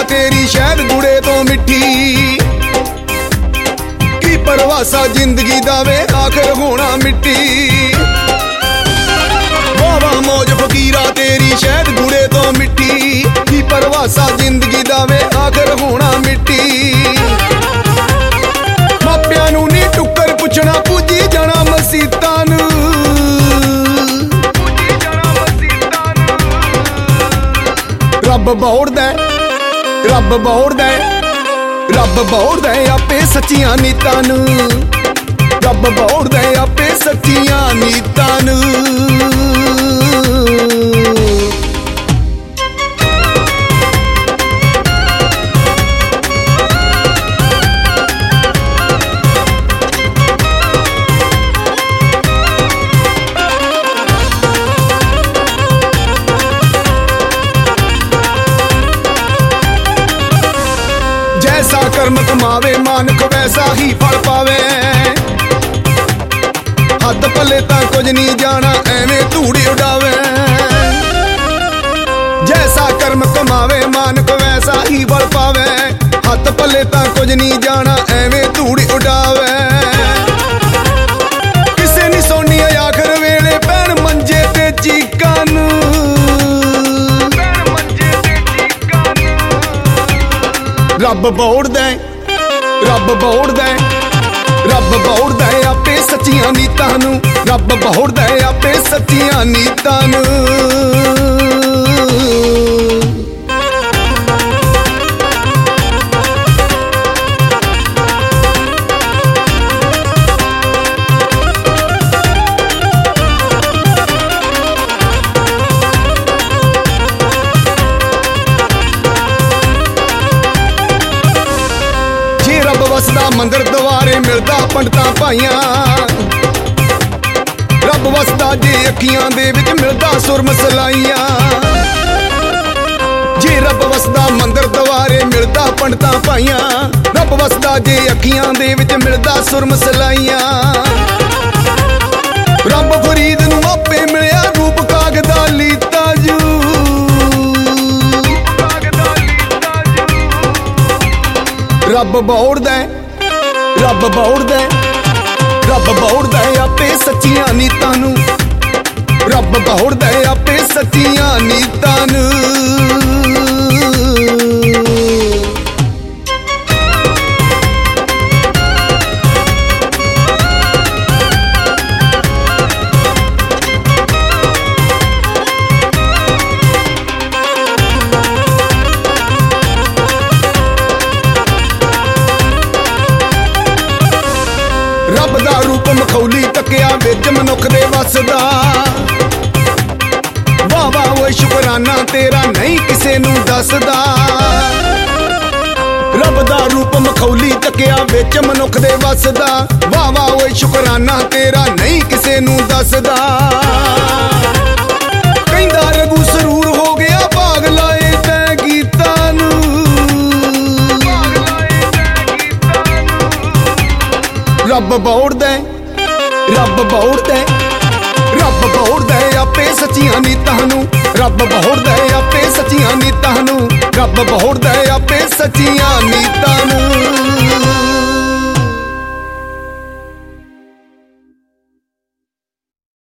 तेरी शहद गुड़े तो मिठी। की परवासा जिंदगी दा वे आखिर होना मिट्टी। वावा मौज फकीरा तेरी शहद गुड़े तो मिठी। की परवासा जिंदगी दा वे आखिर होना मिट्टी। मापियां नूं नी टुक्कर पुछना पुजी जाना मसीतां नूं। रब बौड़दा रब बौड़दा रब बौड़दा आपे सच्चियां नीतां नूं। रब बौड़दा आपे सच्चियां नीतां नूं। जैसा कर्म कमावे मानक वैसा ही फल पावे। हथ पले तां कुछ नहीं जाना एवें धूड़ी उड़ावे। जैसा कर्म कमावे मानक वैसा ही फल पावे। हथ पले तां कुछ नहीं जाना एवें धूड़ी उड़ावे। किसे नहीं सोनी आखिर वेले पैण मंजे ते चीकां नूं। रब बौड़दा रब बौड़दा रब बौड़दा आपे सच्चियां नीतां नूं। रब बौड़दा आपे सच्चियां नीतां नूं। वसदा मंदिर द्वारे मिलदा पंडितां भाइयां। रब वसदा जे अखियां दे विच मिलदा सुर मसलाइयां। जे रब वसदा मंदिर द्वारे मिलदा पंडितां भाइयां। रब वसदा जे अखियां दे विच मिलदा सुर मसलाइयां। रब फरीद नूं आपे मिलिया रूप कागदा लीता जू। रब बौड़दा रब बौड़दा रब बौड़दा आपे सच्चियां नीतां नूं। रब बौड़दा आपे सच्चियां नीतां नूं। रब दा रूप मखौली तकिया विच मनुख दे वसदा। वाह वाह वो शुकराना तेरा नहीं किसे नूं दसदा। रब दा रूप मखौली तकिया विच मनुख दे वसदा। वाह वाह वो शुकराना तेरा नहीं किसे नूं दसदा। कहंदा रघु सरूर हो गया भाग लाए तैं गीतां नूं। रब बौड़दा रब बौड़दा रब बौड़दा आपे सच्चियां नीतां नूं। रब बौड़दा आपे सच्चियां नीतां नूं। रब बौड़दा आपे सच्चियां नीतां नूं।